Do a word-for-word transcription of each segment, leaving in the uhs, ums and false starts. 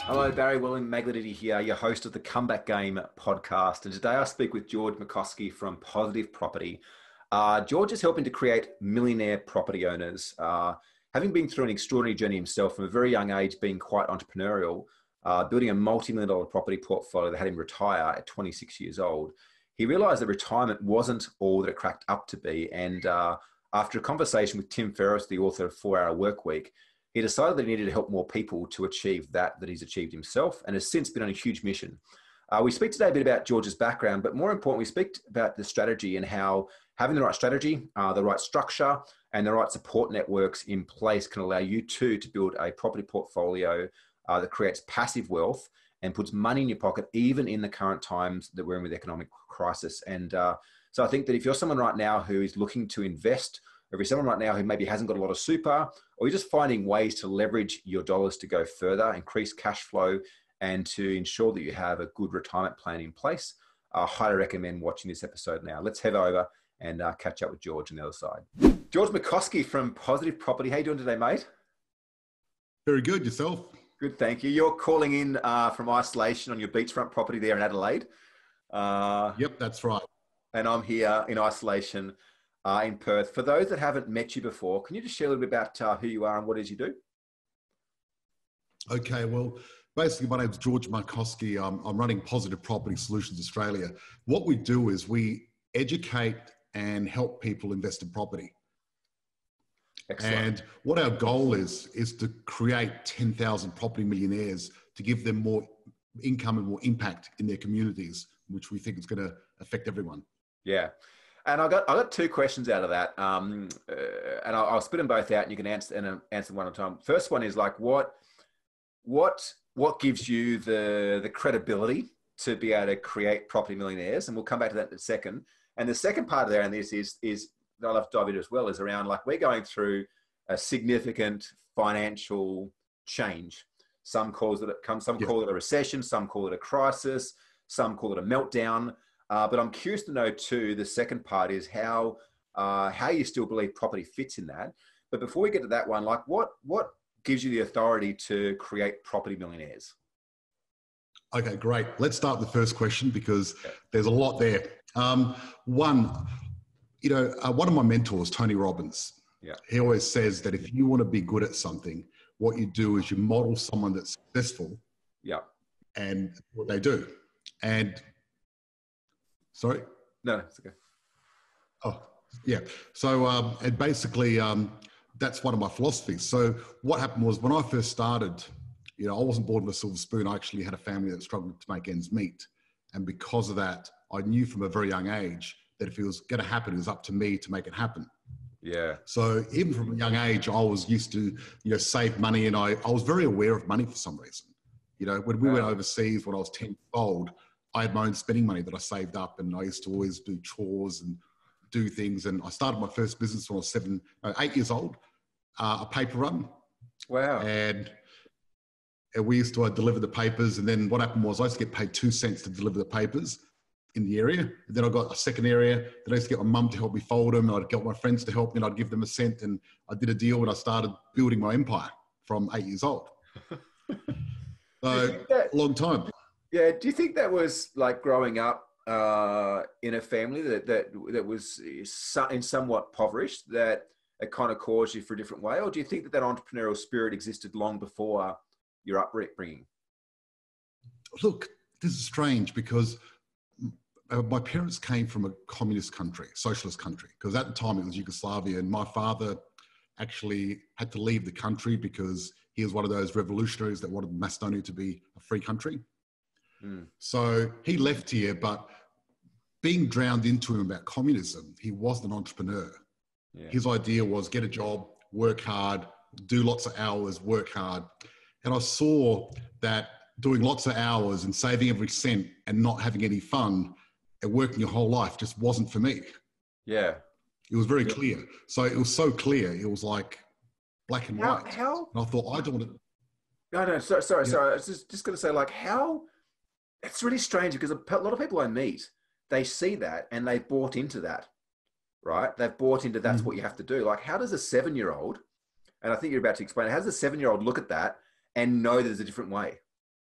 Hello, Barry William Magliotti here, your host of the Comeback Game podcast. And today I speak with George McCoskey from Positive Property. Uh, George is helping to create millionaire property owners. Uh, having been through an extraordinary journey himself from a very young age, being quite entrepreneurial, uh, building a multi-million dollar property portfolio that had him retire at twenty-six years old, he realized that retirement wasn't all that it cracked up to be. And uh, after a conversation with Tim Ferriss, the author of four hour Workweek, he decided that he needed to help more people to achieve that that he's achieved himself, and has since been on a huge mission. Uh, we speak today a bit about George's background, but more importantly, we speak about the strategy and how having the right strategy, uh, the right structure, and the right support networks in place can allow you too to build a property portfolio uh, that creates passive wealth and puts money in your pocket, even in the current times that we're in with economic crisis. And uh, so I think that if you're someone right now who is looking to invest, or if you're someone right now who maybe hasn't got a lot of super, or you're just finding ways to leverage your dollars to go further, increase cash flow, and to ensure that you have a good retirement plan in place, I highly recommend watching this episode now. Let's head over and uh, catch up with George on the other side. George McCoskey from Positive Property. How you doing today, mate? Very good. Yourself? Good, thank you. You're calling in uh, from isolation on your beachfront property there in Adelaide. Uh, yep, that's right. And I'm here in isolation Uh, in Perth. For those that haven't met you before, can you just share a little bit about uh, who you are and what it is you do? Okay, well, basically my name's George McCoskey. Um, I'm running Positive Property Solutions Australia. What we do is we educate and help people invest in property. Excellent. And what our goal is, is to create ten thousand property millionaires to give them more income and more impact in their communities, which we think is going to affect everyone. Yeah. And I got I got two questions out of that, um, uh, and I'll, I'll spit them both out, and you can answer and uh, answer them one at a time. First one is like, what what what gives you the the credibility to be able to create property millionaires? And we'll come back to that in a second. And the second part of there, and this is is that I'll have to dive into as well, is around like we're going through a significant financial change. Some calls it come, some yeah. call it a recession, some call it a crisis, some call it a meltdown. Uh, but I'm curious to know too, the second part is how uh, how you still believe property fits in that. But before we get to that one, like what what gives you the authority to create property millionaires? Okay, great. Let's start with the first question because okay. there's a lot there. Um, one, you know, uh, one of my mentors, Tony Robbins, yeah. he always says that if you want to be good at something, what you do is you model someone that's successful yeah. and what they do. And Sorry? No, it's okay. Oh, yeah. So, um, and basically, um, that's one of my philosophies. So what happened was when I first started, you know, I wasn't born with a silver spoon. I actually had a family that struggled to make ends meet. And because of that, I knew from a very young age that if it was going to happen, it was up to me to make it happen. Yeah. So even from a young age, I was used to, you know, save money, and I, I was very aware of money for some reason. You know, when we wow. went overseas when I was ten years old, I had my own spending money that I saved up, and I used to always do chores and do things. And I started my first business when I was seven, no, eight years old, uh, a paper run. Wow. And, and we used to uh, deliver the papers. And then what happened was I used to get paid two cents to deliver the papers in the area. And then I got a second area. Then I used to get my mum to help me fold them. And I'd get my friends to help me, and I'd give them a cent. And I did a deal, and I started building my empire from eight years old. So that- long time. Yeah, do you think that was like growing up uh, in a family that that that was in somewhat impoverished, that it kind of caused you for a different way, or do you think that that entrepreneurial spirit existed long before your upbringing? Look, this is strange because my parents came from a communist country, socialist country, because at the time it was Yugoslavia, and my father actually had to leave the country because he was one of those revolutionaries that wanted Macedonia to be a free country. Mm. So he left here, but being drowned into him about communism, he wasn't an entrepreneur. Yeah. His idea was get a job, work hard, do lots of hours, work hard. And I saw that doing lots of hours and saving every cent and not having any fun and working your whole life just wasn't for me. Yeah. It was very yeah. clear. So it was so clear. It was like black and how, white. How? And I thought, I don't want to. No, no, sorry, sorry, yeah. sorry. I was just, just going to say, like, how. It's really strange because a lot of people I meet, they see that and they've bought into that, right? They've bought into that's mm. what you have to do. Like, how does a seven-year-old, and I think you're about to explain it, how does a seven-year-old look at that and know there's a different way?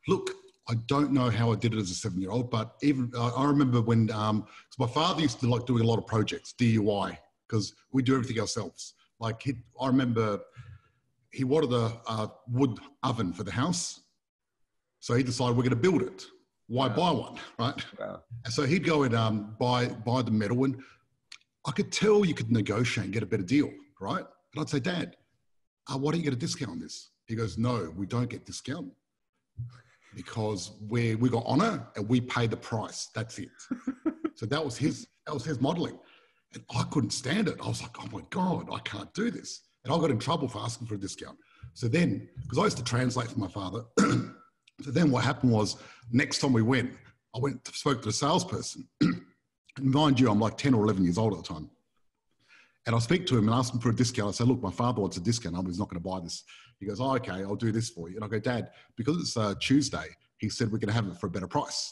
Look, I don't know how I did it as a seven-year-old, but even uh, I remember when um, my father used to like doing a lot of projects, D I Y, because we do everything ourselves. Like he, I remember he wanted a, a wood oven for the house, so he decided we're going to build it. Why wow. buy one, right? Wow. And so he'd go and um, buy buy the metal, and I could tell you could negotiate and get a better deal, right? And I'd say, Dad, uh, why don't you get a discount on this? He goes, no, we don't get discount because we we got honor and we pay the price. That's it. So that was his that was his modeling, and I couldn't stand it. I was like, oh my God, I can't do this, and I got in trouble for asking for a discount. So then, because I used to translate for my father. So then what happened was, next time we went, I went to, spoke to the salesperson. And mind you, I'm like ten or eleven years old at the time. And I speak to him and ask him for a discount. I say, look, my father wants a discount. He's not going to buy this. He goes, oh, okay, I'll do this for you. And I go, Dad, because it's uh, Tuesday, he said we're going to have it for a better price.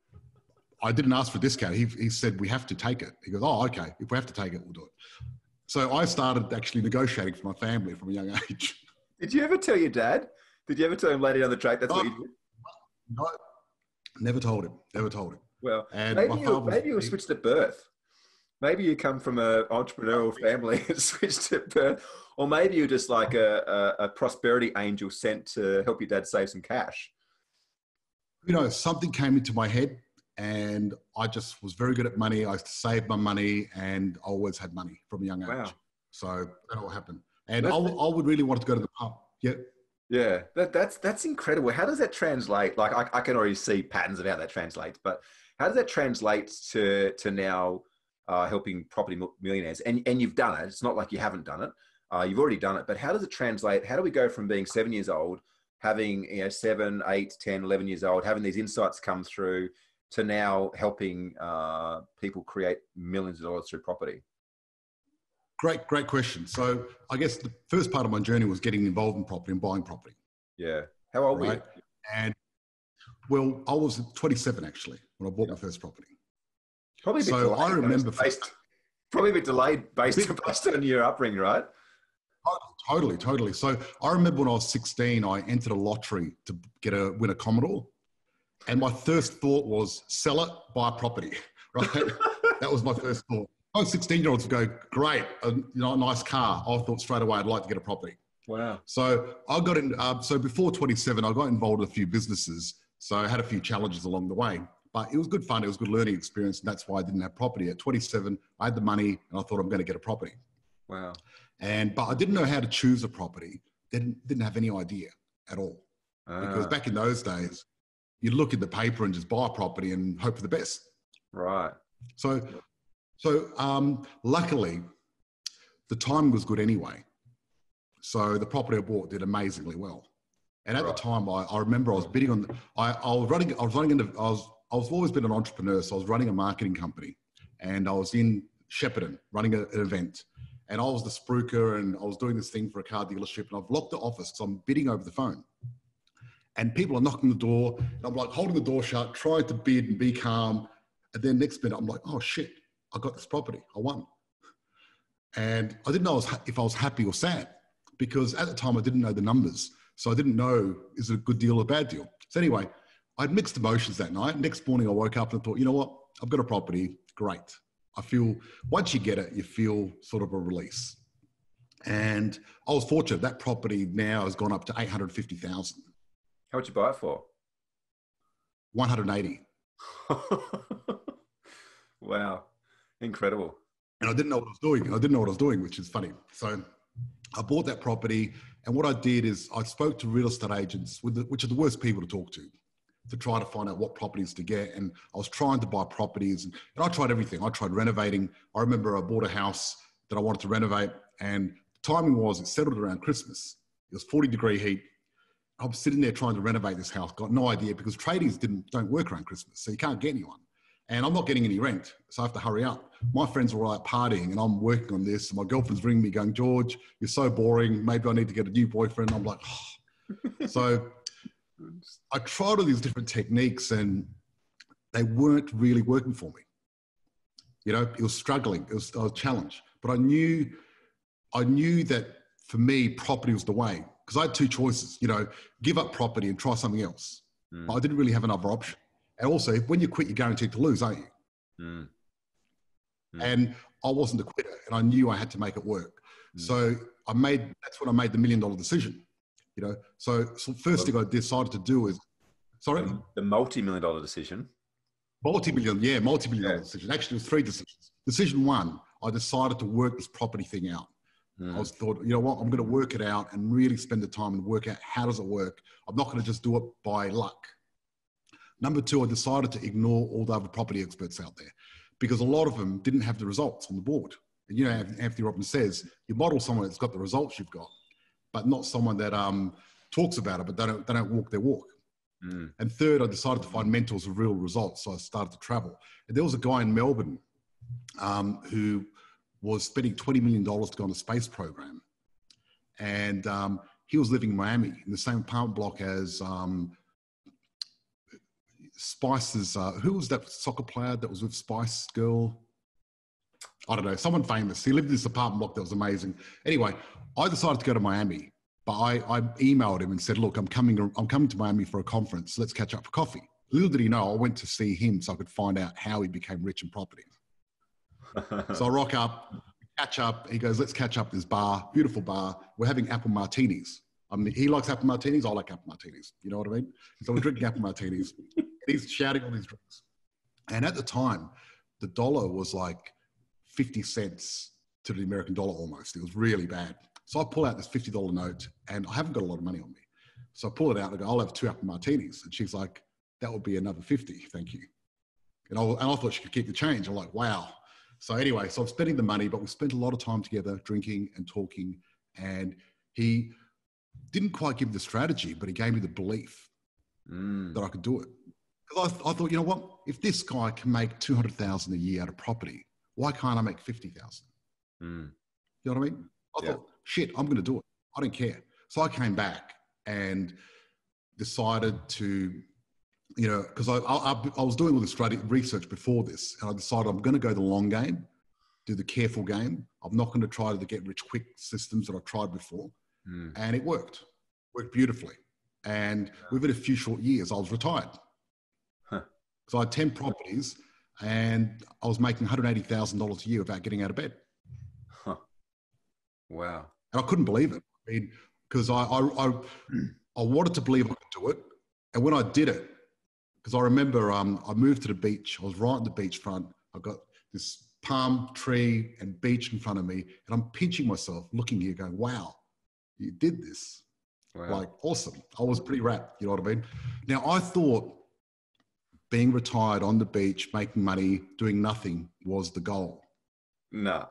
I didn't ask for a discount. He, he said we have to take it. He goes, oh, okay, if we have to take it, we'll do it. So I started actually negotiating for my family from a young age. Did you ever tell your dad? Did you ever tell him later down the track that's oh, what you did? No, never told him. Never told him. Well, and maybe you maybe you switched at birth. Maybe you come from an entrepreneurial family and switched at birth, or maybe you're just like a, a, a prosperity angel sent to help your dad save some cash. You know, something came into my head, and I just was very good at money. I used to save my money, and I always had money from a young age. Wow. So that all happened. And I, I would really want to go to the pub. Yeah. Yeah, that, that's that's incredible. How does that translate? Like, I, I can already see patterns of how that translates, but how does that translate to to now uh, helping property millionaires? And and you've done it. It's not like you haven't done it. Uh, you've already done it. But how does it translate? How do we go from being seven years old, having you know seven, eight, ten, eleven years old, having these insights come through, to now helping uh, people create millions of dollars through property? Great, great question. So I guess the first part of my journey was getting involved in property and buying property. Yeah. How old right? were you? And well, I was twenty-seven actually when I bought yeah. my first property. Probably a bit so delayed, I remember based, for, probably a bit delayed based, bit, based on your upbringing, right? Totally, totally. So I remember when I was sixteen, I entered a lottery to get a win a Commodore, and my first thought was sell it, buy a property. Right? That was my first thought. Most sixteen-year-olds would go, great, a, you know, a nice car. I thought straight away I'd like to get a property. Wow. So I got in, uh, so before twenty-seven, I got involved in a few businesses. So I had a few challenges along the way, but it was good fun. It was a good learning experience. And that's why I didn't have property. At twenty-seven, I had the money and I thought I'm going to get a property. Wow. And, but I didn't know how to choose a property. Didn't, didn't have any idea at all. Uh, because back in those days, you'd look at the paper and just buy a property and hope for the best. Right. So, So um, luckily, the timing was good anyway. So the property I bought did amazingly well. And at right. the time, I, I remember I was bidding on. I, I was running. I was running into. I was. I was always been an entrepreneur, so I was running a marketing company, and I was in Shepparton running a, an event, and I was the spruiker, and I was doing this thing for a car dealership, and I've locked the office, so I'm bidding over the phone, and people are knocking the door, and I'm like holding the door shut, trying to bid and be calm, and then next minute I'm like, oh shit. I got this property, I won. And I didn't know if I was happy or sad because at the time I didn't know the numbers. So I didn't know, is it a good deal or a bad deal? So anyway, I had mixed emotions that night. Next morning I woke up and thought, you know what? I've got a property, great. I feel, once you get it, you feel sort of a release. And I was fortunate, that property now has gone up to eight hundred fifty thousand. How much you buy it for? one hundred eighty. Wow. Incredible. And I didn't know what I was doing. I didn't know what I was doing, which is funny. So I bought that property. And what I did is I spoke to real estate agents, with the, which are the worst people to talk to, to try to find out what properties to get. And I was trying to buy properties. And, and I tried everything. I tried renovating. I remember I bought a house that I wanted to renovate. And the timing was, it settled around Christmas. It was forty degree heat. I was sitting there trying to renovate this house. Got no idea because tradies didn't, don't work around Christmas. So you can't get anyone. And I'm not getting any rent, so I have to hurry up. My friends are all out partying and I'm working on this. And my girlfriend's ringing me going, George, you're so boring. Maybe I need to get a new boyfriend. I'm like, oh. So I tried all these different techniques and they weren't really working for me. You know, it was struggling. It was, it was a challenge. But I knew, I knew that for me, property was the way. Because I had two choices, you know, give up property and try something else. Mm. But I didn't really have another option. And also, when you quit, you're guaranteed to lose, aren't you? Mm. Mm. And I wasn't a quitter, and I knew I had to make it work. Mm. So I made, that's when I made the million dollar decision, you know? So, so first thing I decided to do is, sorry? The, the multi-million dollar decision. Multi-million, yeah, multi-million yeah. dollar decision. Actually, it was three decisions. Decision one, I decided to work this property thing out. Mm. I was thought, you know what, I'm going to work it out and really spend the time and work out how does it work. I'm not going to just do it by luck. Number two, I decided to ignore all the other property experts out there because a lot of them didn't have the results on the board. And you know, Anthony Robbins says, you model someone that's got the results you've got, but not someone that um, talks about it, but they don't, they don't walk their walk. Mm. And third, I decided to find mentors of real results. So I started to travel. And there was a guy in Melbourne um, who was spending twenty million dollars to go on a space program. And um, he was living in Miami in the same apartment block as um, Spice's, uh, who was that soccer player that was with Spice Girl? I don't know, someone famous. He lived in this apartment block that was amazing. Anyway, I decided to go to Miami, but I, I emailed him and said, look, I'm coming, I'm coming to Miami for a conference. Let's catch up for coffee. Little did he know, I went to see him so I could find out how he became rich in property. So I rock up, catch up. He goes, let's catch up at this bar, beautiful bar. We're having apple martinis. I mean, he likes apple martinis. I like apple martinis. You know what I mean? So we're drinking apple martinis. He's shouting all these drinks. And at the time, the dollar was like fifty cents to the American dollar almost. It was really bad. So I pull out this fifty dollar note and I haven't got a lot of money on me. So I pull it out and I go, I'll have two apple martinis. And she's like, that would be another fifty. Thank you. And I, and I thought she could keep the change. I'm like, wow. So anyway, so I'm spending the money, but we spent a lot of time together drinking and talking. And he didn't quite give me the strategy, but he gave me the belief mm. that I could do it. Because I, I thought, you know what? If this guy can make two hundred thousand dollars a year out of property, why can't I make fifty thousand dollars? Mm. You know what I mean? I yeah. thought, shit, I'm going to do it. I don't care. So I came back and decided to, you know, because I, I, I was doing all this research before this, and I decided I'm going to go the long game, do the careful game. I'm not going to try the get rich quick systems that I've tried before. Mm. And it worked, worked beautifully. And yeah. within a few short years, I was retired. Huh. So I had ten properties and I was making one hundred eighty thousand dollars a year without getting out of bed. Huh. Wow. And I couldn't believe it. I mean, because I, I, I, I wanted to believe I could do it. And when I did it, because I remember um, I moved to the beach. I was right on the beachfront. I got this palm tree and beach in front of me. And I'm pinching myself, looking here going, wow, you did this. Wow. Like, awesome. I was pretty wrapped, you know what I mean? Now, I thought being retired on the beach, making money, doing nothing was the goal. No.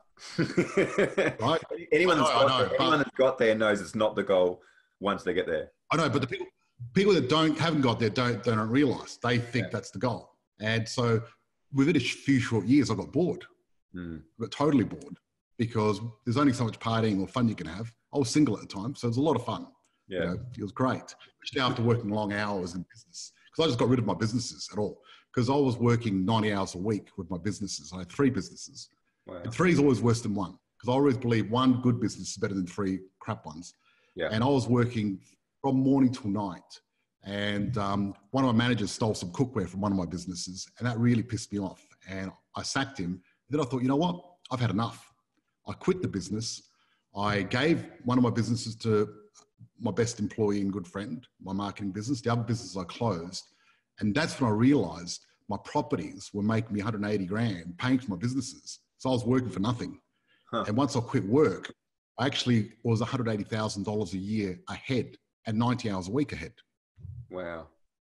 Right? Anyone, that's know, got, know, there, anyone that's got there knows it's not the goal once they get there. I know, but the people people that don't haven't got there don't don't realize. They think yeah. that's the goal. And so within a few short years, I got bored. Mm. I got totally bored because there's only so much partying or fun you can have. I was single at the time, so it was a lot of fun. Yeah. You know, it was great. Especially after working long hours in business. Because I just got rid of my businesses at all. Because I was working ninety hours a week with my businesses. I had three businesses. Wow. And three is always worse than one. Because I always believe one good business is better than three crap ones. Yeah. And I was working from morning till night. And um, one of my managers stole some cookware from one of my businesses. And that really pissed me off. And I sacked him. And then I thought, you know what? I've had enough. I quit the business. I gave one of my businesses to my best employee and good friend, my marketing business. The other business I closed. And that's when I realized my properties were making me one hundred eighty grand paying for my businesses. So I was working for nothing. Huh. And once I quit work, I actually was one hundred eighty thousand dollars a year ahead and ninety hours a week ahead. Wow.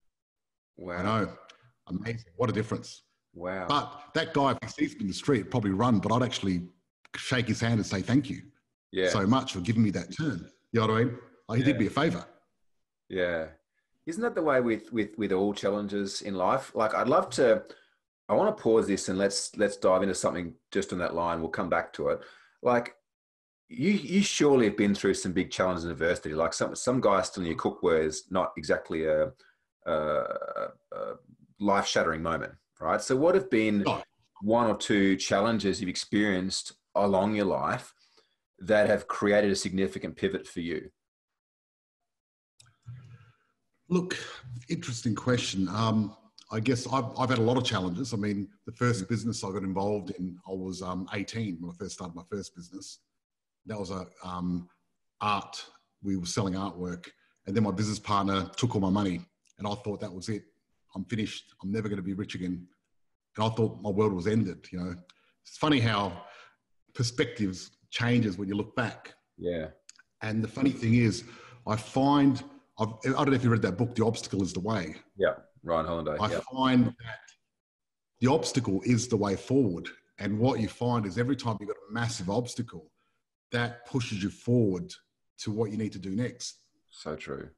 Wow. I know. Amazing. What a difference. Wow. But that guy, if he sees me in the street, would probably run, but I'd actually shake his hand and say thank you yeah. so much for giving me that turn. You know what I mean? Like, he yeah. did me a favor. Yeah. Isn't that the way with, with, with all challenges in life? Like, I'd love to, I want to pause this and let's, let's dive into something just on that line. We'll come back to it. Like, you, you surely have been through some big challenges in adversity. Like some, some guy stealing your cookware is not exactly a, a, a life-shattering moment, right? So what have been oh. one or two challenges you've experienced along your life that have created a significant pivot for you? Look, interesting question. Um, I guess I've, I've had a lot of challenges. I mean, the first business I got involved in, I was um, eighteen when I first started my first business. That was a um, art. We were selling artwork, and then my business partner took all my money, and I thought that was it. I'm finished. I'm never going to be rich again. And I thought my world was ended. You know, it's funny how perspectives changes when you look back. Yeah. And the funny thing is, I find I've, I don't know if you read that book, The Obstacle is the Way. Yeah, Ryan Holiday. I yeah. find that the obstacle is the way forward. And what you find is every time you've got a massive obstacle, that pushes you forward to what you need to do next. So true.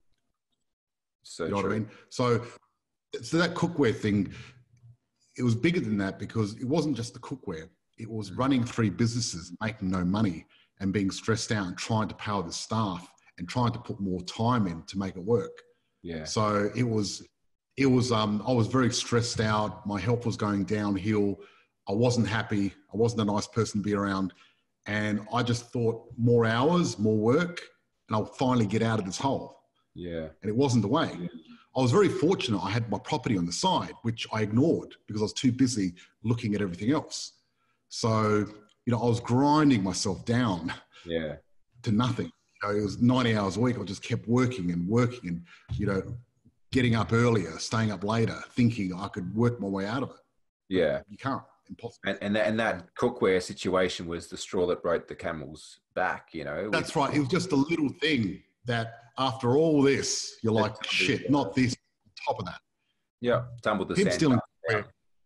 So you know true. what I mean? So, so that cookware thing, it was bigger than that because it wasn't just the cookware. It was Mm. running three businesses, making no money and being stressed out and trying to power the staff and trying to put more time in to make it work. Yeah. So it was, it was, um, I was very stressed out. My health was going downhill. I wasn't happy. I wasn't a nice person to be around. And I just thought more hours, more work, and I'll finally get out of this hole. Yeah. And it wasn't the way. Yeah. I was very fortunate. I had my property on the side, which I ignored because I was too busy looking at everything else. So, you know, I was grinding myself down yeah. to nothing. You know, it was ninety hours a week. I just kept working and working and, you know, getting up earlier, staying up later, thinking I could work my way out of it. Yeah. But you can't. Impossible. And, and, that, and that cookware situation was the straw that broke the camel's back, you know? That's right. It was just a little thing that after all this, you're like, shit, not this, on top of that. Yeah, tumbled the Him sand. stealing cookware,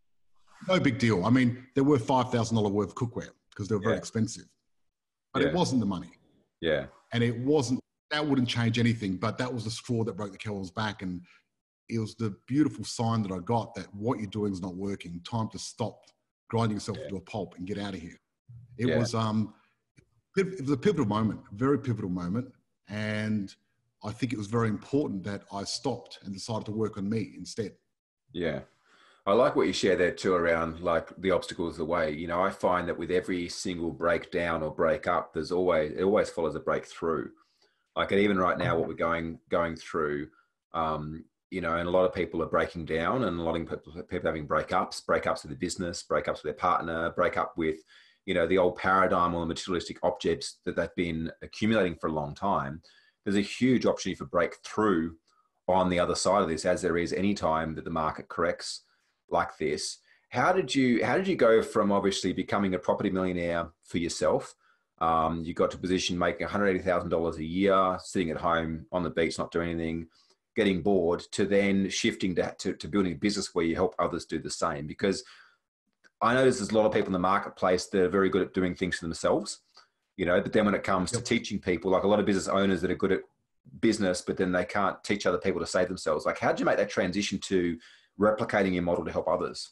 no big deal. I mean, they're worth five thousand dollars worth of cookware because they were very yeah. expensive. But yeah. it wasn't the money. Yeah. And it wasn't, that wouldn't change anything, but that was the straw that broke the camel's back. And it was the beautiful sign that I got that what you're doing is not working. Time to stop grinding yourself yeah. into a pulp and get out of here. It yeah. was um, it was a pivotal moment, a very pivotal moment, and I think it was very important that I stopped and decided to work on me instead. Yeah, I like what you share there too around like the obstacles the way. You know, I find that with every single breakdown or break up, there's always it always follows a breakthrough. Like even right now, what we're going going through. Um, You know, and a lot of people are breaking down and a lot of people, people having breakups, breakups with their business, breakups with their partner, break up with, you know, the old paradigm or the materialistic objects that they've been accumulating for a long time. There's a huge opportunity for breakthrough on the other side of this, as there is any time that the market corrects like this. How did you, how did you go from obviously becoming a property millionaire for yourself? Um, you got to a position making one hundred eighty thousand dollars a year, sitting at home on the beach, not doing anything, getting bored, to then shifting to, to, to building a business where you help others do the same? Because I know there's a lot of people in the marketplace that are very good at doing things for themselves, you know, but then when it comes yep. to teaching people, like a lot of business owners that are good at business, but then they can't teach other people to save themselves. Like, how did you make that transition to replicating your model to help others?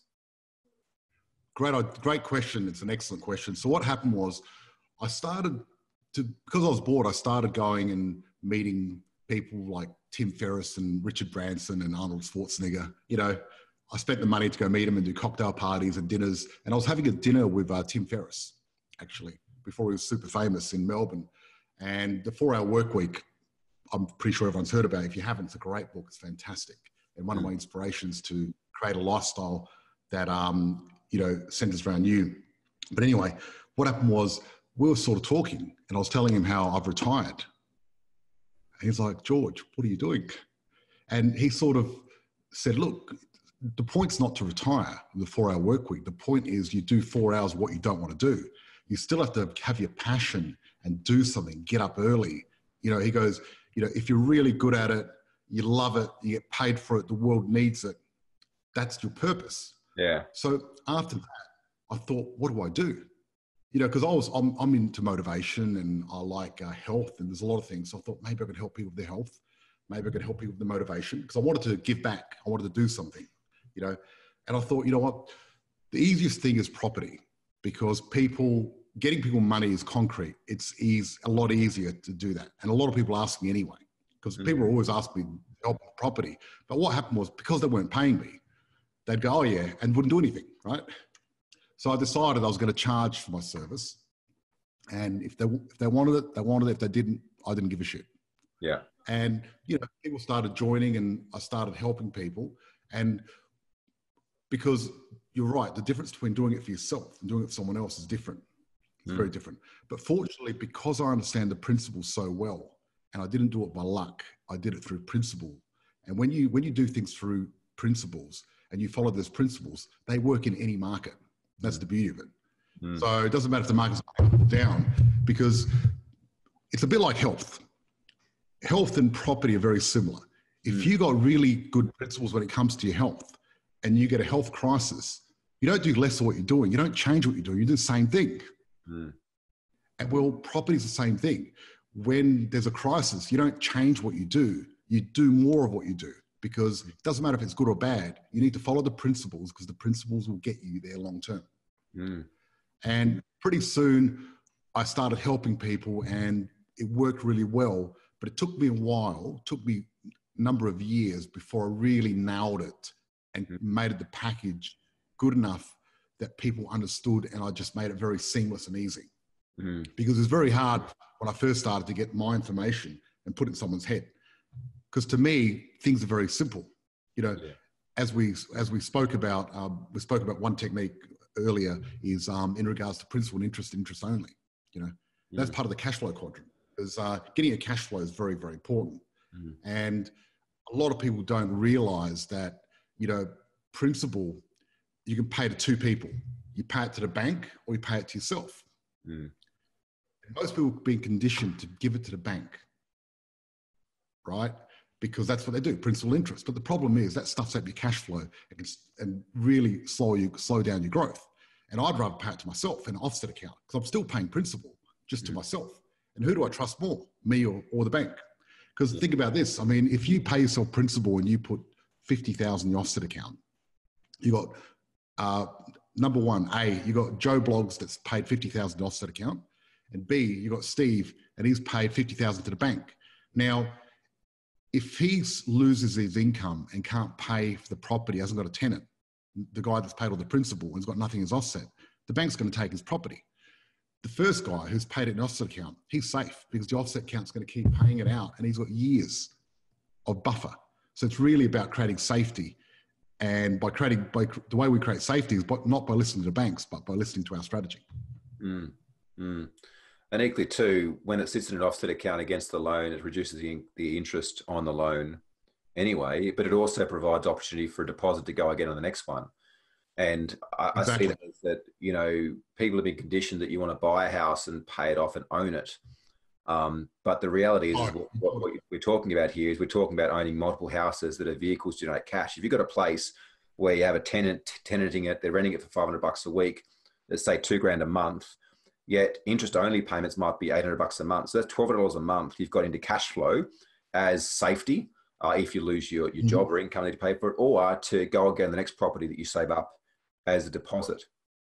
Great, great question. It's an excellent question. So what happened was I started to, because I was bored, I started going and meeting people like Tim Ferriss and Richard Branson and Arnold Schwarzenegger. You know, I spent the money to go meet him and do cocktail parties and dinners. And I was having a dinner with uh, Tim Ferriss, actually, before he was super famous in Melbourne. And the four hour work week, I'm pretty sure everyone's heard about it. If you haven't, it's a great book. It's fantastic. And one mm. of my inspirations to create a lifestyle that, um, you know, centers around you. But anyway, what happened was we were sort of talking and I was telling him how I've retired. He's like, George, what are you doing? And he sort of said, look, the point's not to retire the four hour work week. The point is you do four hours what you don't want to do. You still have to have your passion and do something, get up early. You know, he goes, you know, if you're really good at it, you love it, you get paid for it, the world needs it. That's your purpose. Yeah. So after that, I thought, what do I do? You know, because I was, I'm, I'm into motivation and I like uh, health and there's a lot of things. So I thought maybe I could help people with their health. Maybe I could help people with the motivation because I wanted to give back. I wanted to do something, you know. And I thought, you know what, the easiest thing is property because people, getting people money is concrete. It's easy, a lot easier to do that. And a lot of people ask me anyway because mm-hmm. people always ask me to help with property. But what happened was because they weren't paying me, they'd go, oh yeah, and wouldn't do anything, right? So I decided I was going to charge for my service. And if they, if they wanted it, they wanted it. If they didn't, I didn't give a shit. Yeah. And, you know, people started joining and I started helping people. And because you're right, the difference between doing it for yourself and doing it for someone else is different. It's mm. very different. But fortunately, because I understand the principles so well, and I didn't do it by luck, I did it through principle. And when you, when you do things through principles and you follow those principles, they work in any market. That's mm. the beauty of it. Mm. So it doesn't matter if the market's up or down, because it's a bit like health. Health and property are very similar. If mm. you got really good principles when it comes to your health and you get a health crisis, you don't do less of what you're doing. You don't change what you're doing. You do the same thing. Mm. And well, property is the same thing. When there's a crisis, you don't change what you do. You do more of what you do, because it doesn't matter if it's good or bad. You need to follow the principles, because the principles will get you there long term. Mm. And pretty soon I started helping people and it worked really well, but it took me a while, it took me a number of years before I really nailed it and mm. made the package good enough that people understood, and I just made it very seamless and easy. Mm. Because it's very hard when I first started to get my information and put it in someone's head. Because to me, things are very simple. You know, yeah. as we as we spoke about, um, we spoke about one technique earlier is um, in regards to principal and interest, interest only. You know, mm. that's part of the cash flow quadrant. Because uh, getting a cash flow is very, very important. Mm. And a lot of people don't realize that, you know, principal, you can pay to two people. You pay it to the bank or you pay it to yourself. Mm. And most people have been conditioned to give it to the bank, right? Because that's what they do, principal interest. But the problem is that stuffs up your cash flow and, can, and really slow you, slow down your growth. And I'd rather pay it to myself in an offset account, because I'm still paying principal just mm. to myself. And who do I trust more, me or, or the bank? Because yeah. think about this. I mean, if you pay yourself principal and you put fifty thousand in your offset account, you got, uh, number one, A, you got Joe Bloggs that's paid fifty thousand in offset account. And B, you got Steve and he's paid fifty thousand to the bank. Now, if he loses his income and can't pay for the property, hasn't got a tenant, the guy that's paid all the principal and has got nothing as offset, the bank's going to take his property. The first guy who's paid it in offset account, he's safe, because the offset account's going to keep paying it out and he's got years of buffer. So it's really about creating safety. And by creating, by the way we create safety is by, not by listening to the banks, but by listening to our strategy. Mm, mm. And equally too, when it sits in an offset account against the loan, it reduces the, the interest on the loan anyway, but it also provides opportunity for a deposit to go again on the next one. And I, exactly. I see that, as that, you know, people have been conditioned that you want to buy a house and pay it off and own it. Um, but the reality is, oh. is what, what, what we're talking about here is we're talking about owning multiple houses that are vehicles to generate cash. If you've got a place where you have a tenant tenanting it, they're renting it for five hundred bucks a week, let's say two grand a month, yet interest only payments might be eight hundred bucks a month. So that's twelve hundred dollars a month you've got into cash flow as safety. Uh, if you lose your, your mm-hmm. job or income, you need to pay for it, or to go again the next property that you save up as a deposit.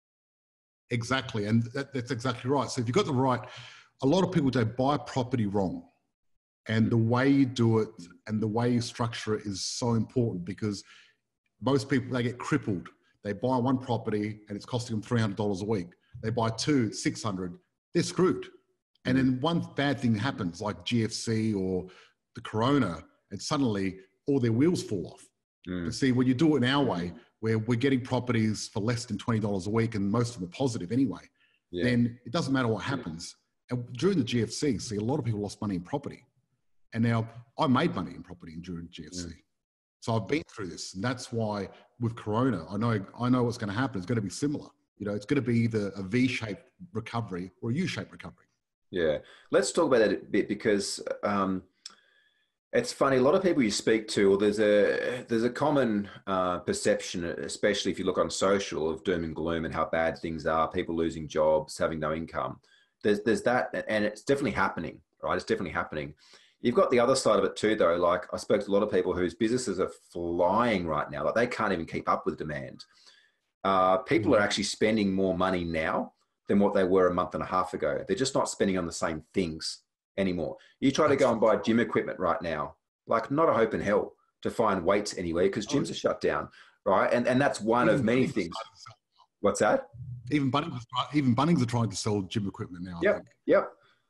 Exactly. And that, that's exactly right. So if you've got the right, a lot of people don't buy property wrong. And the way you do it and the way you structure it is so important, because most people, they get crippled. They buy one property and it's costing them three hundred dollars a week. They buy two, six hundred, they're screwed. And then one bad thing happens, like G F C or the Corona, and suddenly all their wheels fall off. Mm. But see, when you do it in our way, where we're getting properties for less than twenty dollars a week, and most of them are positive anyway, yeah. then it doesn't matter what happens. Yeah. And during the G F C, see, a lot of people lost money in property. And now I made money in property during G F C. Yeah. So I've been through this. And that's why with Corona, I know, I know what's going to happen. It's going to be similar. You know, it's going to be either a V-shaped recovery or a U-shaped recovery. Yeah. Let's talk about that a bit, because um, it's funny. A lot of people you speak to, or there's a there's a common uh, perception, especially if you look on social, of doom and gloom and how bad things are. People losing jobs, having no income. There's there's that, and it's definitely happening, right? It's definitely happening. You've got the other side of it too, though. Like, I spoke to a lot of people whose businesses are flying right now. Like, they can't even keep up with demand. Uh, people are actually spending more money now than what they were a month and a half ago. They're just not spending on the same things anymore. You try to go and buy gym equipment right now, like, not a hope in hell to find weights anywhere, because gyms are shut down, right? And and that's one of many things. What's that? Even Bunnings, even Bunnings are trying to sell gym equipment now. Yep, yep.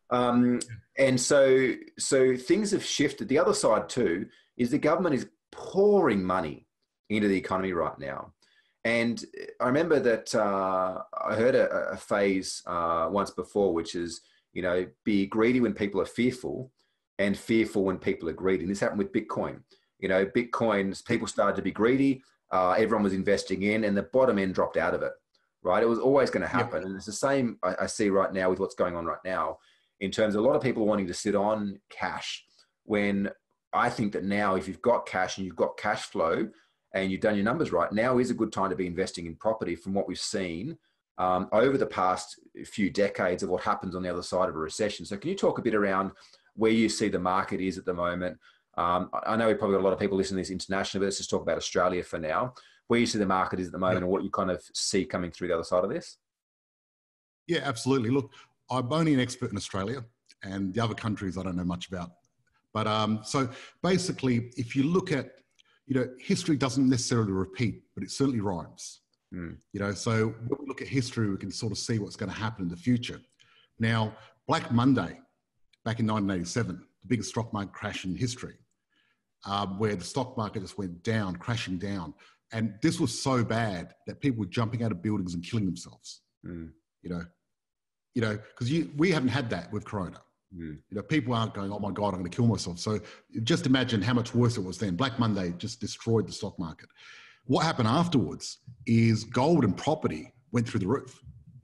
Um, and so, so things have shifted. The other side too is the government is pouring money into the economy right now. And I remember that uh, I heard a, a phrase uh, once before, which is, you know, be greedy when people are fearful and fearful when people are greedy. And this happened with Bitcoin. You know, Bitcoin's people started to be greedy. Uh, everyone was investing in, and the bottom end dropped out of it, right? It was always going to happen. Yep. And it's the same I, I see right now with what's going on right now in terms of a lot of people wanting to sit on cash, when I think that now if you've got cash and you've got cash flow and you've done your numbers right, now is a good time to be investing in property from what we've seen um, over the past few decades of what happens on the other side of a recession. So can you talk a bit around where you see the market is at the moment? Um, I know we probably got a lot of people listening to this internationally, but let's just talk about Australia for now. Where you see the market is at the moment, yeah, and what you kind of see coming through the other side of this? Yeah, absolutely. Look, I'm only an expert in Australia, and the other countries I don't know much about. But um, so basically, if you look at, you know, history doesn't necessarily repeat, but it certainly rhymes. Mm. You know, so when we look at history, we can sort of see what's going to happen in the future. Now, Black Monday, back in nineteen eighty-seven, the biggest stock market crash in history, um, where the stock market just went down, crashing down. And this was so bad that people were jumping out of buildings and killing themselves. Mm. You know, you know, because you we haven't had that with Corona. Mm. You know, people aren't going, oh my God, I'm going to kill myself. So just imagine how much worse it was then. Black Monday just destroyed the stock market. What happened afterwards is gold and property went through the roof.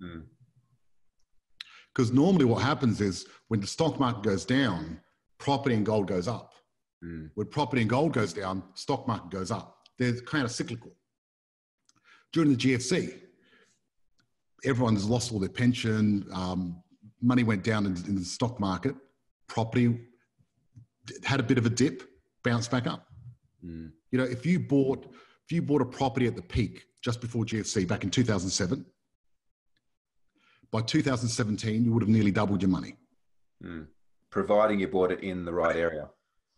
Because mm. normally what happens is when the stock market goes down, property and gold goes up. Mm. When property and gold goes down, stock market goes up. They're kind of cyclical. During the G F C, everyone's lost all their pension, um, money went down in, in the stock market, property had a bit of a dip, bounced back up. Mm. You know, if you bought if you bought a property at the peak just before G F C back in two thousand seven, by two thousand seventeen, you would have nearly doubled your money. Mm. Providing you bought it in the right area.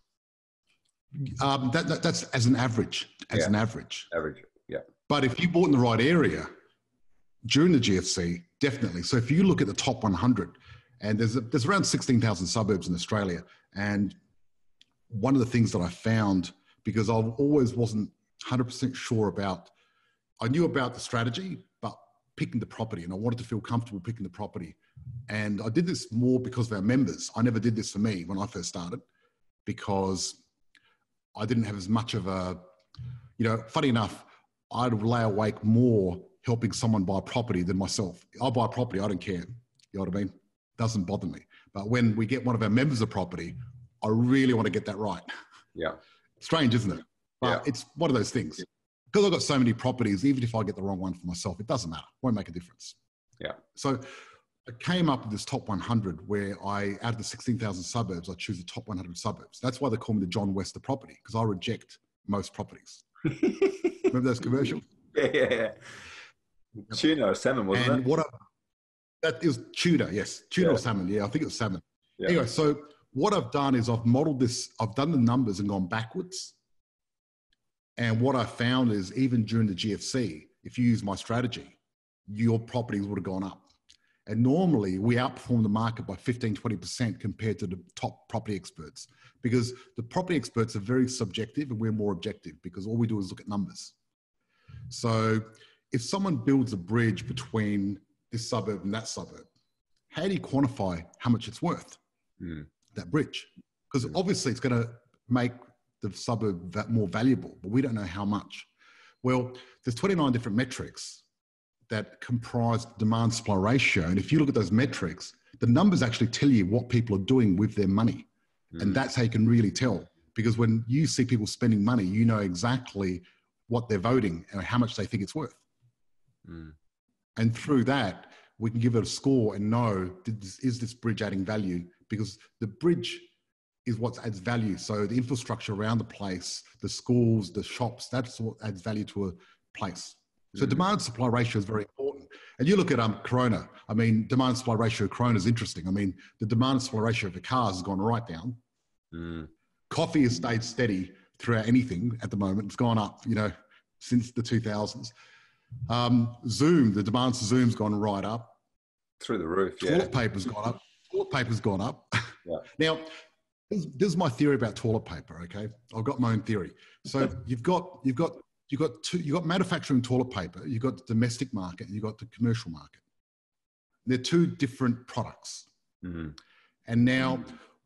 Um, that, that, that's as an average, as yeah. an average. Average, yeah. But if you bought in the right area during the G F C, definitely. So if you look at the top one hundred, and there's a, there's around sixteen thousand suburbs in Australia, and one of the things that I found, because I always wasn't one hundred percent sure about, I knew about the strategy, but picking the property, and I wanted to feel comfortable picking the property. And I did this more because of our members. I never did this for me when I first started, because I didn't have as much of a, you know, funny enough, I'd lay awake more helping someone buy property than myself. I'll buy property, I don't care. You know what I mean? Doesn't bother me. But when we get one of our members of property, I really want to get that right. Yeah. Strange, isn't it? But yeah. It's one of those things. Because I've got so many properties, even if I get the wrong one for myself, it doesn't matter. It won't make a difference. Yeah. So I came up with this top one hundred where I, out of the sixteen thousand suburbs, I choose the top one hundred suburbs. That's why they call me the John West of property, because I reject most properties. Remember those commercials? Yeah, yeah, yeah. Tuna or salmon, wasn't and it? What I, that is tuna, yes. Tuna yeah. or salmon, yeah, I think it was salmon. Yeah. Anyway, so what I've done is I've modeled this, I've done the numbers and gone backwards. And what I found is even during the G F C, if you use my strategy, your properties would have gone up. And normally we outperform the market by fifteen, twenty percent compared to the top property experts, because the property experts are very subjective and we're more objective, because all we do is look at numbers. So if someone builds a bridge between this suburb and that suburb, how do you quantify how much it's worth, mm. that bridge? Because mm. obviously it's going to make the suburb more valuable, but we don't know how much. Well, there's twenty-nine different metrics that comprise demand supply ratio. And if you look at those metrics, the numbers actually tell you what people are doing with their money. Mm. And that's how you can really tell. Because when you see people spending money, you know exactly what they're voting and how much they think it's worth. Mm. And through that, we can give it a score and know, is this bridge adding value? Because the bridge is what adds value. So the infrastructure around the place, the schools, the shops, that's what adds value to a place. So mm. demand supply ratio is very important. And you look at um, Corona, I mean, demand supply ratio of Corona is interesting. I mean, the demand supply ratio of the cars has gone right down. Mm. Coffee has stayed steady throughout anything at the moment. It's gone up, you know, since the two thousands. Um, Zoom, the demand for Zoom's gone right up. Through the roof, yeah. Toilet paper's gone up. toilet paper's gone up. Yeah. Now, this, this is my theory about toilet paper. Okay, I've got my own theory. So you've got you've got you've got two you've got manufacturing toilet paper. You've got the domestic market, and you've got the commercial market. They're two different products. Mm-hmm. And now,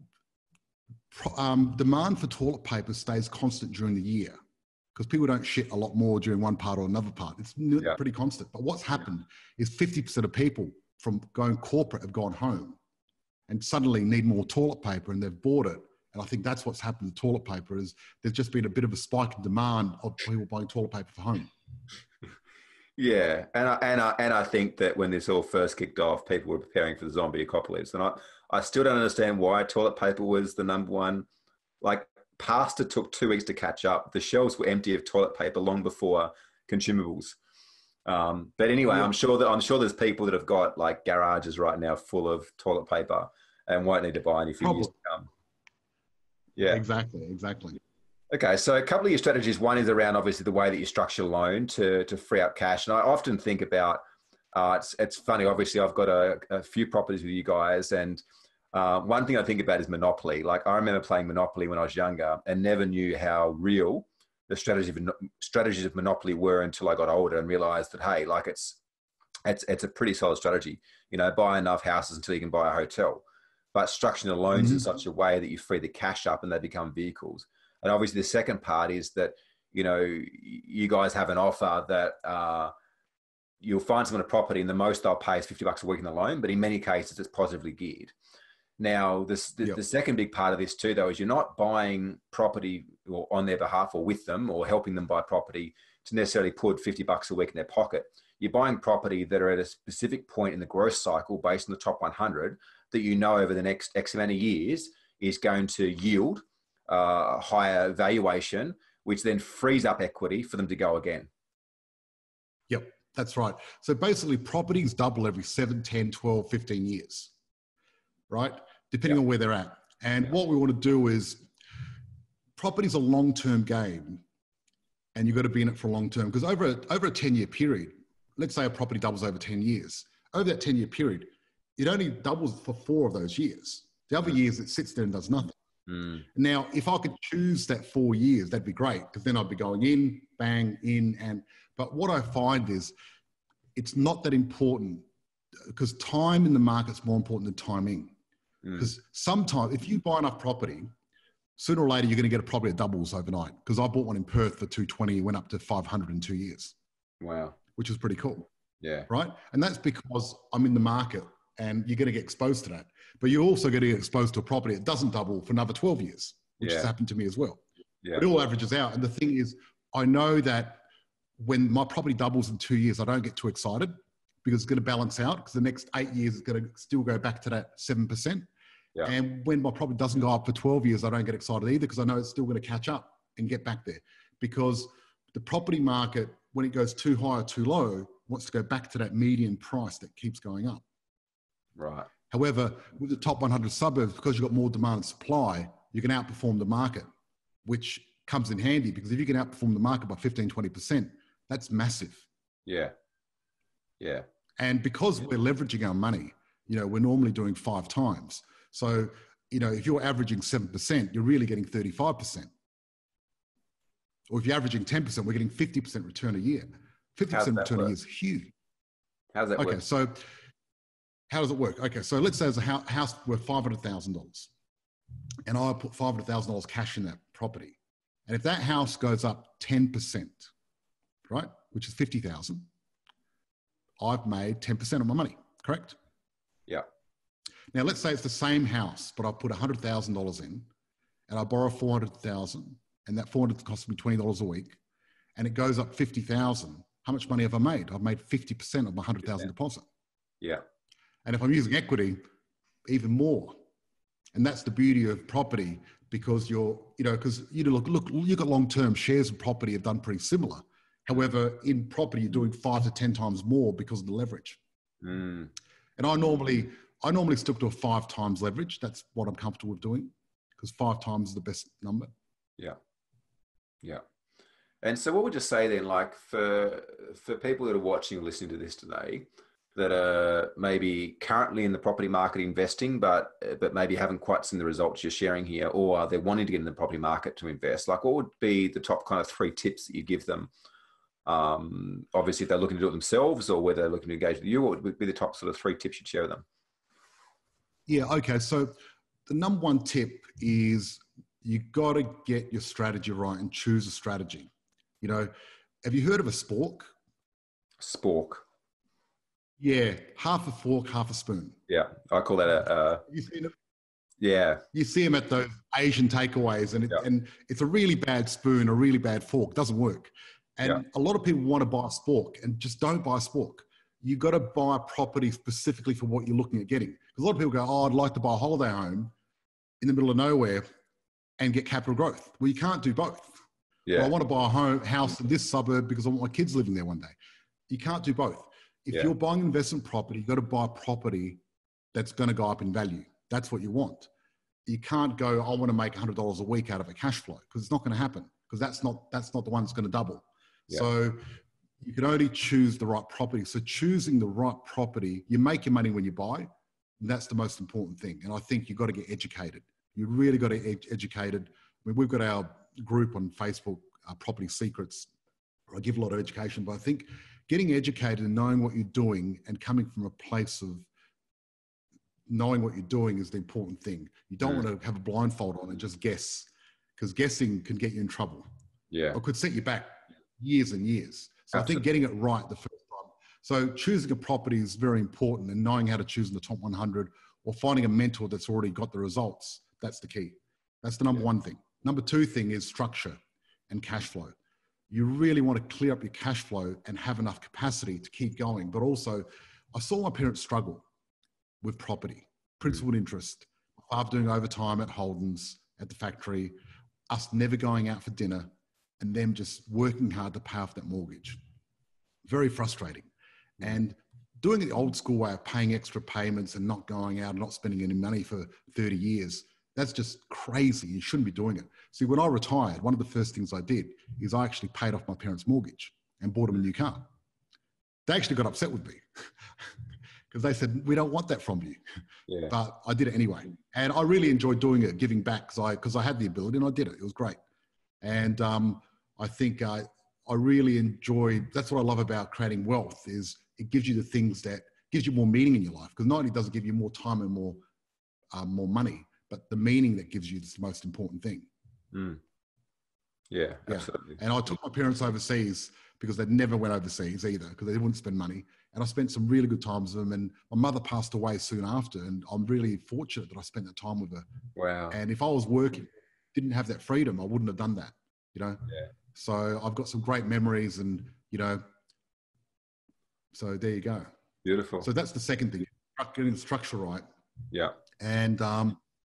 um, demand for toilet paper stays constant during the year because people don't shit a lot more during one part or another part. It's yeah. pretty constant. But what's happened yeah. is fifty percent of people from going corporate have gone home and suddenly need more toilet paper, and they've bought it. And I think that's what's happened to toilet paper is there's just been a bit of a spike in demand of people buying toilet paper for home. Yeah, and I, and I and I think that when this all first kicked off, people were preparing for the zombie apocalypse, and I, I still don't understand why toilet paper was the number one. Like pasta took two weeks to catch up. The shelves were empty of toilet paper long before consumables. Um, but anyway, yeah. I'm sure that I'm sure there's people that have got like garages right now full of toilet paper and won't need to buy any for years to come. Yeah, exactly, exactly. Okay, so a couple of your strategies. One is around obviously the way that you structure a loan to to free up cash. And I often think about, uh, it's it's funny. Obviously, I've got a, a few properties with you guys, and uh, one thing I think about is Monopoly. Like I remember playing Monopoly when I was younger, and never knew how real the strategy of, strategies of Monopoly were until I got older and realized that hey, like it's it's it's a pretty solid strategy. You know, buy enough houses until you can buy a hotel, but structuring the loans mm-hmm. in such a way that you free the cash up and they become vehicles. And obviously the second part is that, you know, you guys have an offer that uh, you'll find someone a property and the most they'll pay is fifty bucks a week in the loan, but in many cases it's positively geared. Now, this, the, yep. the second big part of this too, though, is you're not buying property or on their behalf or with them or helping them buy property to necessarily put fifty bucks a week in their pocket. You're buying property that are at a specific point in the growth cycle based on the top one hundred that you know over the next X amount of years is going to yield Uh, higher valuation, which then frees up equity for them to go again. Yep, that's right. So basically properties double every seven, ten, twelve, fifteen years, right? Depending yep. on where they're at. And yep. what we want to do is property's a long-term game and you've got to be in it for long term because over a, over a ten year period, let's say a property doubles over ten years, over that ten year period, it only doubles for four of those years. The other years it sits there and does nothing. Mm. Now, if I could choose that four years, that'd be great because then I'd be going in, bang, in. And but what I find is it's not that important because time in the market's more important than timing. Because mm. sometimes if you buy enough property, sooner or later you're going to get a property that doubles overnight. Because I bought one in Perth for two twenty, went up to five hundred in two years. Wow. Which was pretty cool. Yeah. Right. And that's because I'm in the market and you're going to get exposed to that. But you're also going to get exposed to a property that doesn't double for another twelve years, which yeah. has happened to me as well. Yeah. It all averages out. And the thing is, I know that when my property doubles in two years, I don't get too excited because it's going to balance out because the next eight years is going to still go back to that seven percent. Yeah. And when my property doesn't go up for twelve years, I don't get excited either because I know it's still going to catch up and get back there because the property market, when it goes too high or too low, wants to go back to that median price that keeps going up. Right. However, with the top one hundred suburbs, because you've got more demand and supply, you can outperform the market, which comes in handy because if you can outperform the market by fifteen, twenty percent, that's massive. Yeah. Yeah. And because we're leveraging our money, you know, we're normally doing five times. So, you know, if you're averaging seven percent, you're really getting thirty-five percent. Or if you're averaging ten percent, we're getting fifty percent return a year. fifty percent return work? a year is huge. How's that okay, work? Okay, so how does it work? Okay, so let's say there's a house worth five hundred thousand dollars and I put five hundred thousand dollars cash in that property. And if that house goes up ten percent, right, which is fifty thousand dollars, I've made ten percent of my money, correct? Yeah. Now, let's say it's the same house, but I put one hundred thousand dollars in and I borrow four hundred thousand dollars and that four hundred thousand dollars costs me twenty dollars a week and it goes up fifty thousand dollars. How much money have I made? I've made fifty percent of my one hundred thousand dollars deposit. Yeah. And if I'm using equity, even more. And that's the beauty of property because you're, you know, because you look, look, you've got long-term shares of property have done pretty similar. However, in property, you're doing five to ten times more because of the leverage. Mm. And I normally, I normally stick to a five times leverage. That's what I'm comfortable with doing because five times is the best number. Yeah. Yeah. And so what would you say then, like for, for people that are watching or listening to this today, that are maybe currently in the property market investing, but but maybe haven't quite seen the results you're sharing here, or they're wanting to get in the property market to invest? Like, what would be the top kind of three tips that you give them? Um, obviously, if they're looking to do it themselves, or whether they're looking to engage with you, what would be the top sort of three tips you'd share with them? Yeah, okay. So the number one tip is you got to get your strategy right and choose a strategy. You know, have you heard of a spork? Spork. Yeah, half a fork, half a spoon. Yeah, I call that a. a you seen it? Yeah. You see them at those Asian takeaways, and it, yeah. and it's a really bad spoon, a really bad fork. It doesn't work. And yeah. a lot of people want to buy a spork, and just don't buy a spork. You got to buy a property specifically for what you're looking at getting. Because a lot of people go, "Oh, I'd like to buy a holiday home in the middle of nowhere and get capital growth." Well, you can't do both. Yeah. Well, I want to buy a home house in this suburb because I want my kids living there one day. You can't do both. If yeah. you're buying investment property, you've got to buy a property that's going to go up in value. That's what you want. You can't go, I want to make one hundred dollars a week out of a cash flow, because it's not going to happen, because that's not, that's not the one that's going to double. Yeah. So you can only choose the right property. So choosing the right property, you make your money when you buy. And that's the most important thing. And I think you've got to get educated. You really got to get educated. I mean, we've got our group on Facebook, uh, Property Secrets. I give a lot of education, but I think getting educated and knowing what you're doing and coming from a place of knowing what you're doing is the important thing. You don't mm. want to have a blindfold on and just guess, because guessing can get you in trouble. Yeah. Or could set you back years and years. So Absolutely. I think getting it right the first time. So choosing a property is very important, and knowing how to choose in the top one hundred, or finding a mentor that's already got the results. That's the key. That's the number yeah. one thing. Number two thing is structure and cash flow. You really want to clear up your cash flow and have enough capacity to keep going. But also, I saw my parents struggle with property, principal interest, my father doing overtime at Holden's, at the factory, us never going out for dinner, and them just working hard to pay off that mortgage. Very frustrating. And doing it the old school way of paying extra payments and not going out and not spending any money for thirty years, that's just crazy. You shouldn't be doing it. See, when I retired, one of the first things I did is I actually paid off my parents' mortgage and bought them a new car. They actually got upset with me because they said, we don't want that from you. Yeah. But I did it anyway. And I really enjoyed doing it, giving back, because I, because I had the ability and I did it. It was great. And um, I think uh, I really enjoy, that's what I love about creating wealth, is it gives you the things that gives you more meaning in your life. Because not only does it give you more time and more, uh, more money, but the meaning that gives you is the most important thing. Mm. Yeah, yeah, absolutely. And I took my parents overseas because they never went overseas either, because they wouldn't spend money. And I spent some really good times with them. And my mother passed away soon after. And I'm really fortunate that I spent that time with her. Wow. And if I was working, didn't have that freedom, I wouldn't have done that, you know? Yeah. So I've got some great memories, and, you know, so there you go. Beautiful. So that's the second thing, getting the structure right. Yeah. And, um,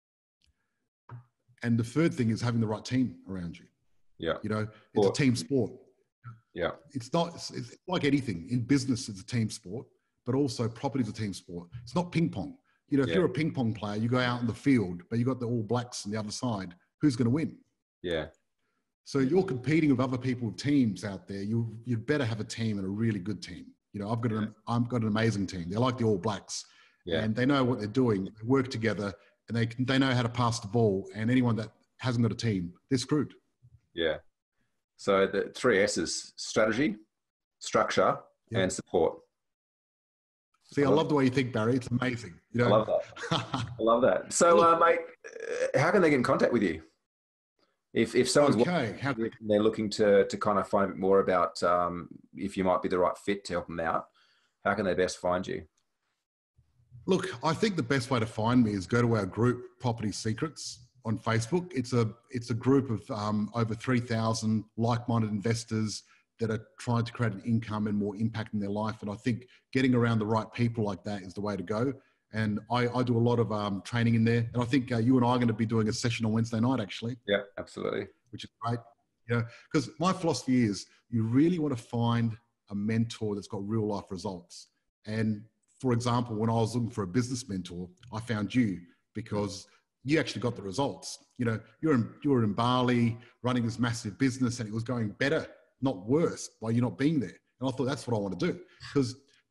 And the third thing is having the right team around you. Yeah. You know, it's a team sport. Yeah. It's not, it's, it's like anything. In business, it's a team sport, but also property is a team sport. It's not ping pong. You know, if yeah. you're a ping pong player, you go out in the field, but you got the All Blacks on the other side, who's going to win? Yeah. So you're competing with other people, with teams out there. You, you'd better have a team, and a really good team. You know, I've got an, I've got an amazing team. They're like the All Blacks, yeah. and they know what they're doing. They work together. And they they know how to pass the ball, and anyone that hasn't got a team, they're screwed. Yeah. So the three S's: strategy, structure, yeah. and support. See, I, I love the way you think, Barry. It's amazing. You know? I love that. I love that. So, uh, mate, how can they get in contact with you? If if someone's okay, how looking, they're looking to to kind of find a bit more about um, if you might be the right fit to help them out, how can they best find you? Look, I think the best way to find me is go to our group, Property Secrets, on Facebook. It's a it's a group of um, over three thousand like-minded investors that are trying to create an income and more impact in their life. And I think getting around the right people like that is the way to go. And I, I do a lot of um, training in there. And I think uh, you and I are going to be doing a session on Wednesday night, actually. Yeah, absolutely. Which is great. You know, because my philosophy is you really want to find a mentor that's got real life results. And for example, when I was looking for a business mentor, I found you because you actually got the results. You know, you're in, you're in Bali running this massive business, and it was going better, not worse, by you not being there. And I thought that's what I want to do, because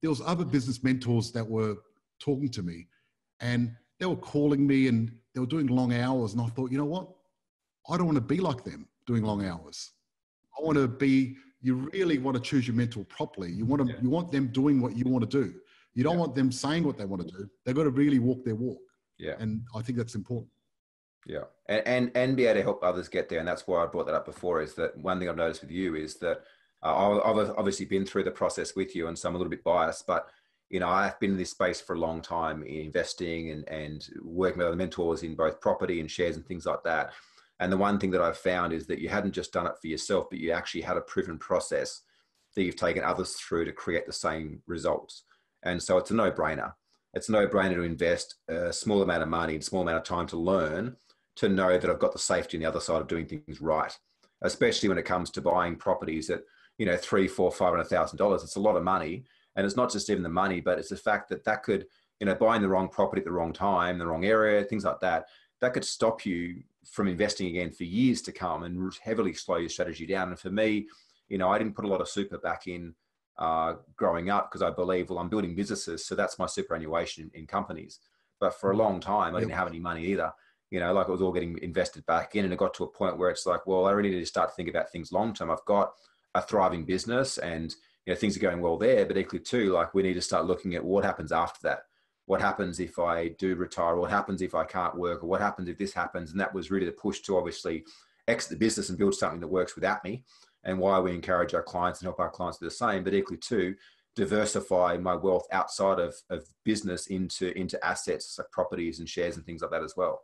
there was other business mentors that were talking to me, and they were calling me and they were doing long hours. And I thought, you know what? I don't want to be like them doing long hours. I want to be, you really want to choose your mentor properly. You want to, yeah. you want them doing what you want to do. You don't yeah. want them saying what they want to do. They've got to really walk their walk. Yeah. And I think that's important. Yeah. And, and, and be able to help others get there. And that's why I brought that up before, is that one thing I've noticed with you is that uh, I've obviously been through the process with you, and so I'm a little bit biased, but you know, I've been in this space for a long time, investing and, and working with other mentors in both property and shares and things like that. And the one thing that I've found is that you hadn't just done it for yourself, but you actually had a proven process that you've taken others through to create the same results. And so it's a no-brainer. It's a no-brainer to invest a small amount of money and a small amount of time to learn, to know that I've got the safety on the other side of doing things right, especially when it comes to buying properties at, you know, three, four, five hundred thousand dollars. It's a lot of money. And it's not just even the money, but it's the fact that that could, you know, buying the wrong property at the wrong time, the wrong area, things like that, that could stop you from investing again for years to come and heavily slow your strategy down. And for me, you know, I didn't put a lot of super back in uh, growing up, because I believe, well, I'm building businesses, so that's my superannuation in, in companies. But for a long time, I didn't have any money either. You know, like it was all getting invested back in, and it got to a point where it's like, well, I really need to start to think about things long term. I've got a thriving business, and you know, things are going well there, but equally too, like we need to start looking at what happens after that. What happens if I do retire? What happens if I can't work? Or what happens if this happens? And that was really the push to obviously exit the business and build something that works without me, and why we encourage our clients and help our clients do the same, but equally too, diversify my wealth outside of, of business into, into assets like properties and shares and things like that as well.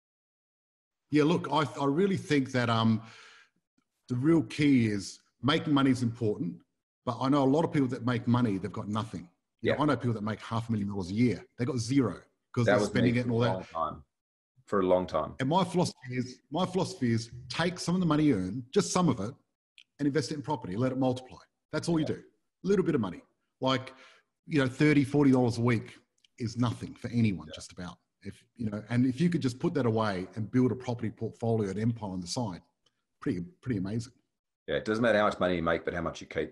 Yeah, look, I, I really think that um, the real key is making money is important. But I know a lot of people that make money, they've got nothing. You yeah. know, I know people that make half a million dollars a year. They got zero because they're spending it and all that. Time. For a long time. And my philosophy is, my philosophy is take some of the money you earn, just some of it, and invest it in property. Let it multiply. That's all yeah. you do. A little bit of money. Like, you know, thirty, forty dollars a week is nothing for anyone, yeah. just about. If, you know, and if you could just put that away and build a property portfolio, an empire on the side, pretty, pretty amazing. Yeah. It doesn't matter how much money you make, but how much you keep.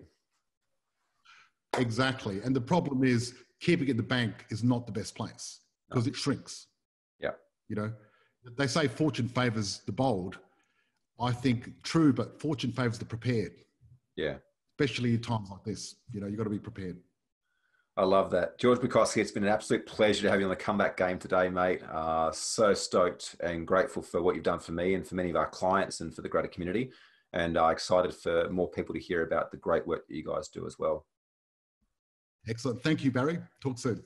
Exactly. And the problem is keeping it in the bank is not the best place, because no. it shrinks. Yeah. You know, they say fortune favors the bold. I think true, but fortune favors the prepared. Yeah. Especially in times like this, you know, you've got to be prepared. I love that. George McCoskey, it's been an absolute pleasure to have you on the Comeback Game today, mate. Uh, so stoked and grateful for what you've done for me and for many of our clients and for the greater community. And uh, excited for more people to hear about the great work that you guys do as well. Excellent. Thank you, Barry. Talk soon.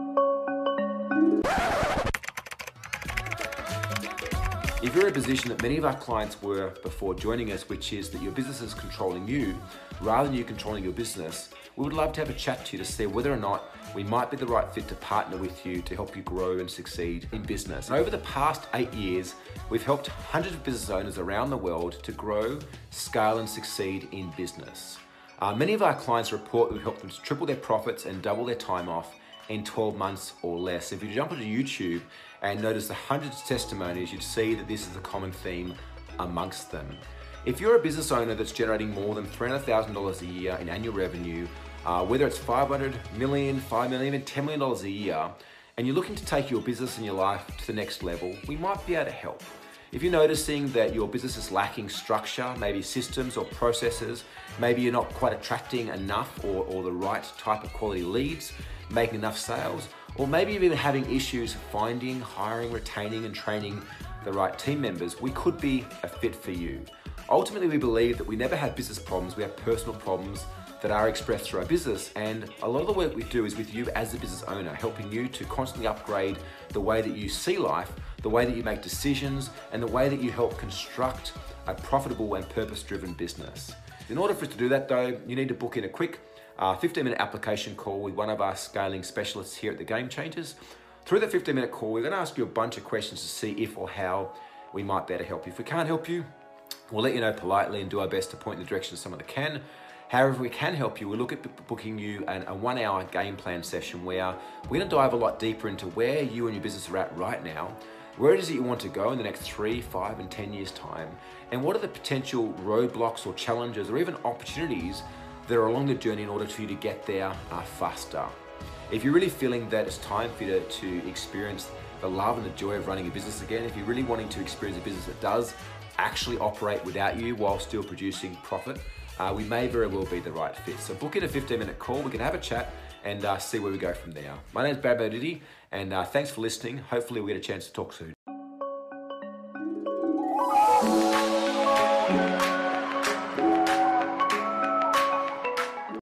If you're in a position that many of our clients were before joining us, which is that your business is controlling you rather than you controlling your business, we would love to have a chat to you to see whether or not we might be the right fit to partner with you to help you grow and succeed in business. And over the past eight years, we've helped hundreds of business owners around the world to grow, scale, and succeed in business. Uh, many of our clients report that we've helped them to triple their profits and double their time off in twelve months or less. If you jump onto YouTube and notice the hundreds of testimonies, you'd see that this is a common theme amongst them. If you're a business owner that's generating more than three hundred thousand dollars a year in annual revenue, uh, whether it's five hundred million, five million, even ten million dollars a year, and you're looking to take your business and your life to the next level, we might be able to help. If you're noticing that your business is lacking structure, maybe systems or processes, maybe you're not quite attracting enough or, or the right type of quality leads, making enough sales, or maybe you're even having issues finding, hiring, retaining, and training the right team members, we could be a fit for you. Ultimately, we believe that we never have business problems, we have personal problems that are expressed through our business. And a lot of the work we do is with you as the business owner, helping you to constantly upgrade the way that you see life, the way that you make decisions, and the way that you help construct a profitable and purpose-driven business. In order for us to do that though, you need to book in a quick uh, fifteen minute application call with one of our scaling specialists here at the Game Changers. Through that fifteen minute call, we're gonna ask you a bunch of questions to see if or how we might better help you. If we can't help you, we'll let you know politely and do our best to point in the direction of someone that can. However, if we can help you, we'll look at booking you an, a one hour game plan session where we're gonna dive a lot deeper into where you and your business are at right now, where it is that you want to go in the next three, five, and ten years time, and what are the potential roadblocks or challenges or even opportunities that are along the journey in order for you to get there uh, faster. If you're really feeling that it's time for you to, to experience the love and the joy of running a business again, if you're really wanting to experience a business that does actually operate without you while still producing profit, uh, we may very well be the right fit. So book in a fifteen minute call, we can have a chat and uh, see where we go from there. My name is Brad Bodidi, and uh, thanks for listening. Hopefully we'll get a chance to talk soon.